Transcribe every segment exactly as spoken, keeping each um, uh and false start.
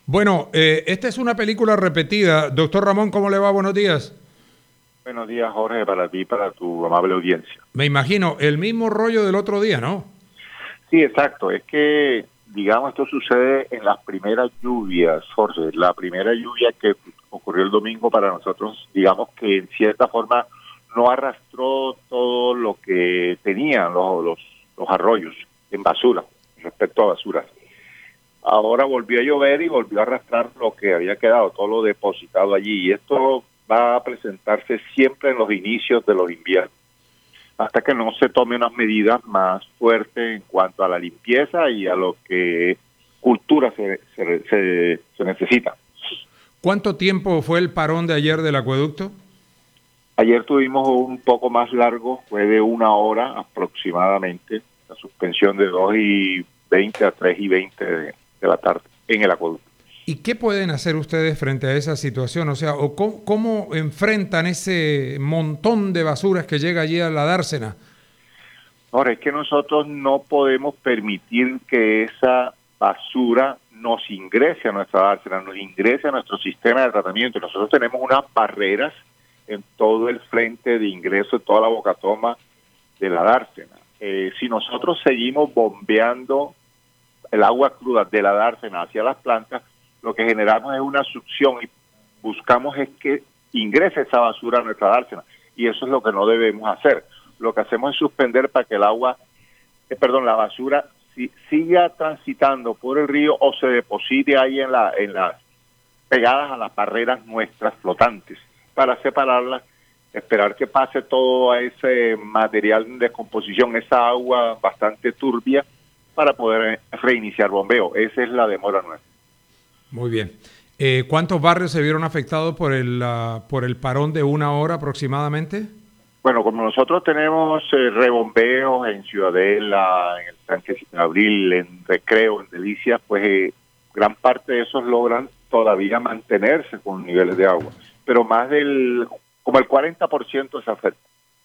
Bueno, eh, esta es una película repetida. Doctor Ramón, ¿cómo le va? Buenos días. Buenos días, Jorge, para ti y para tu amable audiencia. Me imagino, el mismo rollo del otro día, ¿no? Sí, exacto. Es que, digamos, esto sucede en las primeras lluvias, Jorge. La primera lluvia que ocurrió el domingo para nosotros, digamos que en cierta forma no arrastró todo lo que tenían los, los, los arroyos en basura, respecto a basuras. Ahora volvió a llover y volvió a arrastrar lo que había quedado, todo lo depositado allí. Y esto va a presentarse siempre en los inicios de los inviernos, hasta que no se tome unas medidas más fuertes en cuanto a la limpieza y a lo que cultura se, se, se, se necesita. ¿Cuánto tiempo fue el parón de ayer del acueducto? Ayer tuvimos un poco más largo, fue de una hora aproximadamente, la suspensión de dos y veinte a tres y veinte de, de la tarde en el acueducto. ¿Y qué pueden hacer ustedes frente a esa situación? O sea, ¿o cómo, cómo enfrentan ese montón de basuras que llega allí a la dársena? Ahora, es que nosotros no podemos permitir que esa basura nos ingrese a nuestra dársena, nos ingrese a nuestro sistema de tratamiento. Nosotros tenemos unas barreras en todo el frente de ingreso, en toda la bocatoma de la dársena. Eh, si nosotros seguimos bombeando el agua cruda de la dársena hacia las plantas, lo que generamos es una succión y buscamos es que ingrese esa basura a nuestra dársena, y eso es lo que no debemos hacer. Lo que hacemos es suspender para que el agua, eh, perdón, la basura si, siga transitando por el río o se deposite ahí en la, en las pegadas a las barreras nuestras flotantes, para separarlas, esperar que pase todo ese material de descomposición, esa agua bastante turbia, para poder reiniciar bombeo. Esa es la demora nuestra. Muy bien. Eh, ¿Cuántos barrios se vieron afectados por el, uh, por el parón de una hora aproximadamente? Bueno, como nosotros tenemos eh, rebombeos en Ciudadela, en el Tanque Sin Abril, en Recreo, en Delicias, pues eh, gran parte de esos logran todavía mantenerse con niveles de agua, pero más del, como el cuarenta por ciento se afecta.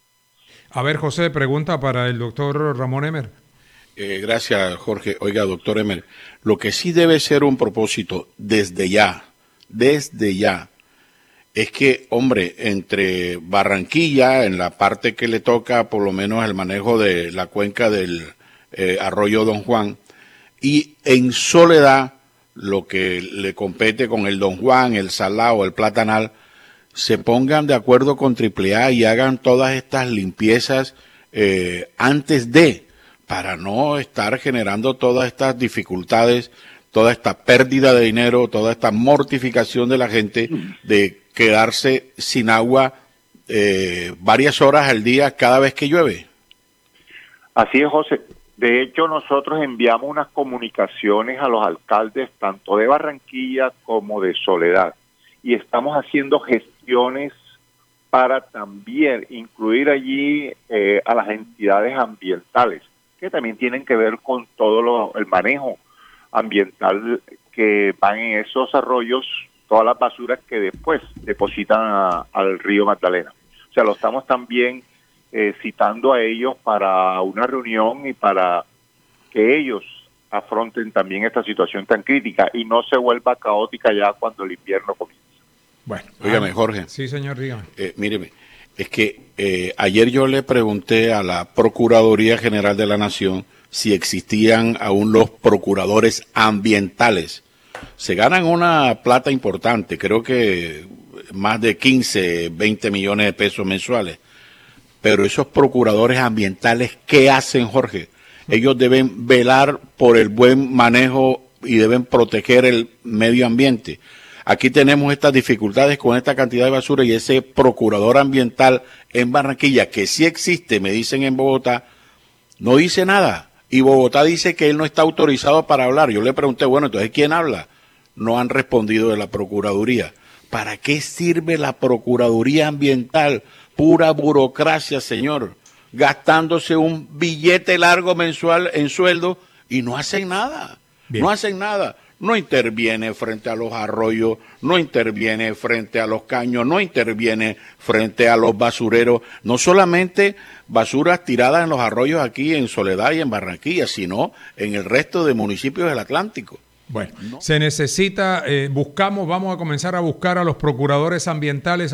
A ver, José, pregunta para el doctor Ramón Emer. Eh, gracias, Jorge. Oiga, doctor Emer, lo que sí debe ser un propósito desde ya, desde ya, es que, hombre, entre Barranquilla, en la parte que le toca por lo menos el manejo de la cuenca del eh, arroyo Don Juan, y en Soledad, lo que le compete con el Don Juan, el Salao, el Platanal, se pongan de acuerdo con Triple A y hagan todas estas limpiezas eh, antes de, para no estar generando todas estas dificultades, toda esta pérdida de dinero, toda esta mortificación de la gente de quedarse sin agua eh, varias horas al día cada vez que llueve. Así es, José. De hecho, nosotros enviamos unas comunicaciones a los alcaldes tanto de Barranquilla como de Soledad, y estamos haciendo gestiones para también incluir allí eh, a las entidades ambientales, que también tienen que ver con todo lo, el manejo ambiental que van en esos arroyos, todas las basuras que después depositan a, al río Magdalena. O sea, lo estamos también eh, citando a ellos para una reunión y para que ellos afronten también esta situación tan crítica y no se vuelva caótica ya cuando el invierno comienza. Bueno, óigame, Jorge. Sí, señor, dígame. Eh, míreme, es que eh, ayer yo le pregunté a la Procuraduría General de la Nación si existían aún los procuradores ambientales. Se ganan una plata importante, creo que más de quince, veinte millones de pesos mensuales. Pero esos procuradores ambientales, ¿qué hacen, Jorge? Ellos deben velar por el buen manejo y deben proteger el medio ambiente. Aquí tenemos estas dificultades con esta cantidad de basura y ese procurador ambiental en Barranquilla, que sí existe, me dicen en Bogotá, no dice nada. Y Bogotá dice que él no está autorizado para hablar. Yo le pregunté, bueno, entonces, ¿quién habla? No han respondido de la Procuraduría. ¿Para qué sirve la Procuraduría Ambiental? Pura burocracia, señor. Gastándose un billete largo mensual en sueldo y no hacen nada. Bien. No hacen nada. No interviene frente a los arroyos, no interviene frente a los caños, no interviene frente a los basureros, no solamente basuras tiradas en los arroyos aquí en Soledad y en Barranquilla, sino en el resto de municipios del Atlántico. Bueno, se necesita, eh, buscamos, vamos a comenzar a buscar a los procuradores ambientales